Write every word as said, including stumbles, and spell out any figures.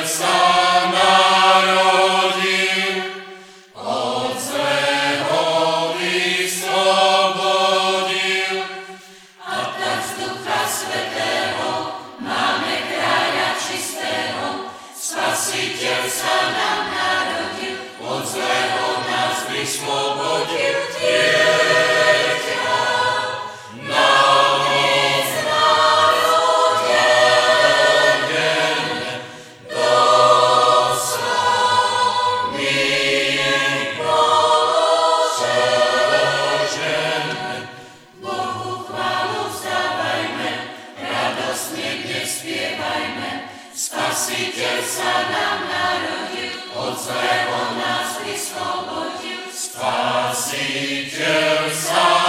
sa narodil, od zlého vyslobodil, a tak z Ducha Svätého máme kráľa čistého. Spasiteľ sa nám narodil, od zlého nás vyslobodil. Spasiteľ sa nám narodil, od zlého nás vyslobodil. Spasiteľ sa